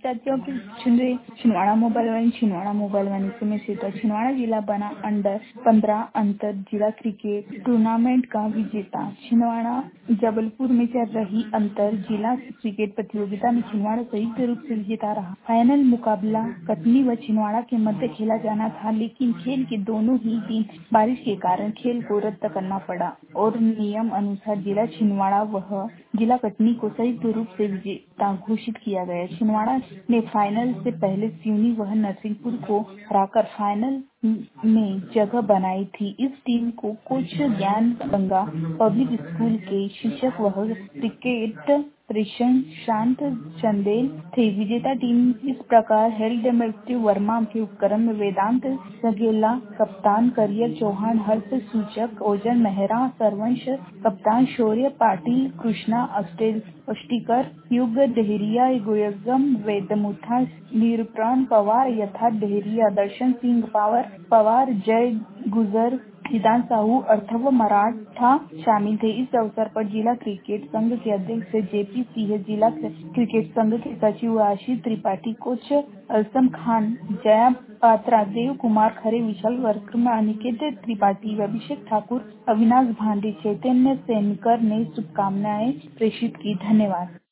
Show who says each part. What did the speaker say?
Speaker 1: राज्यों के छिंदवाड़ा मोबाइल वाली समय से छिंदवाड़ा जिला बना अंडर 15 अंतर जिला क्रिकेट टूर्नामेंट का विजेता। छिंदवाड़ा जबलपुर में चल रही अंतर जिला क्रिकेट प्रतियोगिता में छिंदवाड़ा संयुक्त रूप से विजेता रहा। फाइनल मुकाबला कटनी व छिंदवाड़ा के मध्य खेला जाना था, लेकिन खेल के दोनों ही दिन बारिश के कारण खेल को रद्द करना पड़ा और नियम अनुसार जिला छिंदवाड़ा व जिला कटनी को संयुक्त रूप से विजेता घोषित किया गया। छिंदवाड़ा ने फाइनल से पहले सिवनी व नरसिंहपुर को हराकर फाइनल में जगह बनाई थी। इस टीम को कोच ज्ञान गंगा पब्लिक स्कूल के शिक्षक व क्रिकेट प्रशांत चंदेल थे। विजेता टीम इस प्रकार हेल्ड मृत्यु वर्मा के उपक्रम में वेदांत सगेला कप्तान, करियर चौहान हर्ष सूचक, ओजन मेहरा सरवंश कप्तान, शौर्य पाटिल कृष्णा अष्टिकर, युग डेहरिया गोयगम वेदमुथा निरूपण पवार यथा डेहरिया, दर्शन सिंह पवार जय गुजर सिद्धांत साहू अर्थव मराठा शामिल थे। इस अवसर पर जिला क्रिकेट संघ के अध्यक्ष जेपी सिंह, जिला क्रिकेट संघ के सचिव आशीष त्रिपाठी, कोच अलसम खान, जया पात्रा, देव कुमार खरे, विशाल वर्मा, अनिकेत त्रिपाठी, अभिषेक ठाकुर, अविनाश भांडे, चैतन्य सेनकर ने शुभकामनाएं प्रेषित की। धन्यवाद।